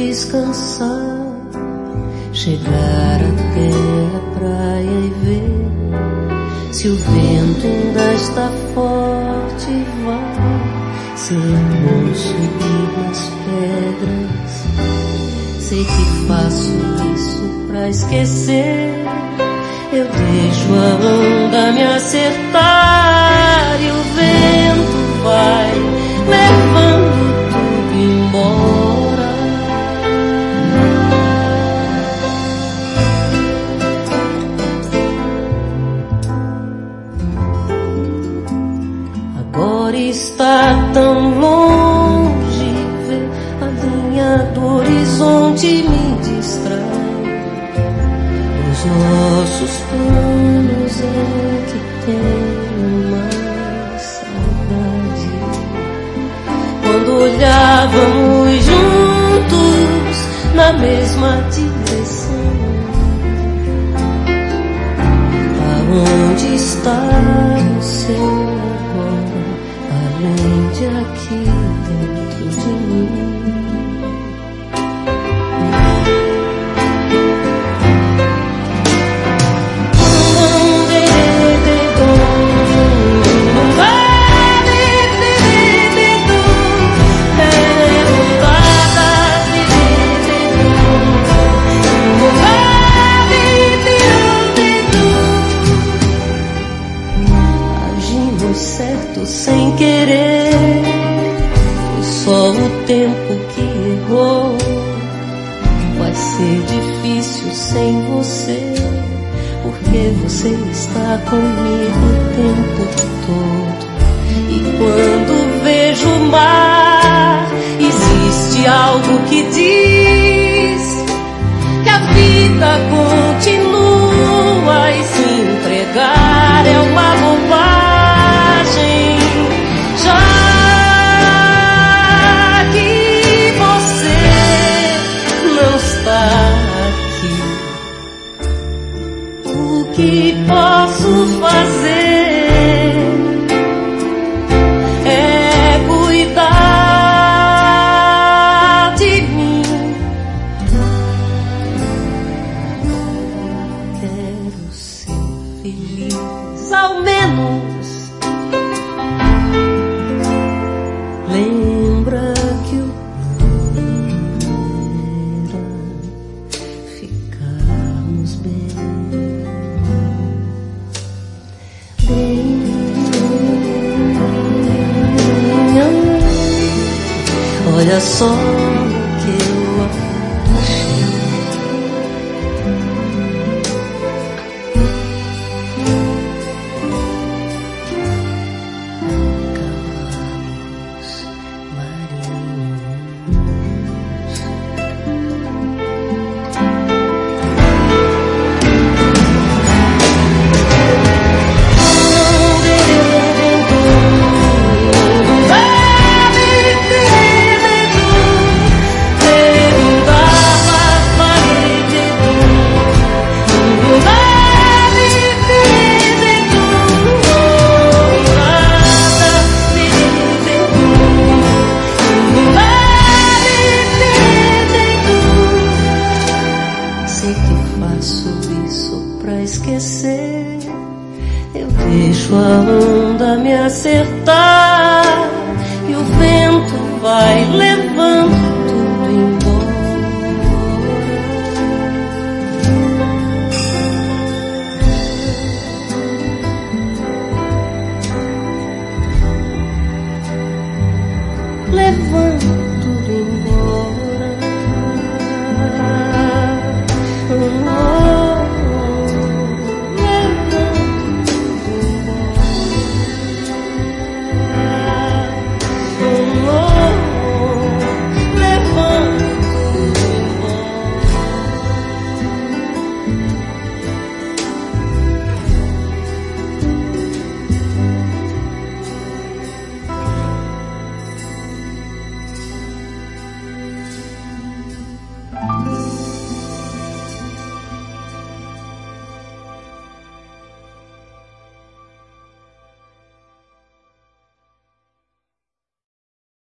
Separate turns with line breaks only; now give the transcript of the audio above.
descansar, chegar até a praia e ver se o vento ainda está forte e vai ser bom subir nas pedras. Sei que faço isso pra esquecer. Eu deixo a onda me acertar e o vento vai levando tudo embora. Agora está tão longe, ver a linha do horizonte me distrai. Os nossos planos é que tenho mais saudade. Quando olhávamos juntos na mesma direção, aonde está o céu agora, além de aqui dentro de mim? Sem querer, foi só o tempo que errou. Vai ser difícil sem você, porque você está comigo o tempo todo. E quando vejo o mar, existe algo que diz que a vida continua e se entregar é uma bobagem. O que posso fazer é cuidar de mim. Quero ser feliz, ao menos. Lembra que o plano era ficarmos bem. Olha só o que eu achei. Cavalos marinhos. Esquecer, eu deixo a onda me acertar e o vento vai levando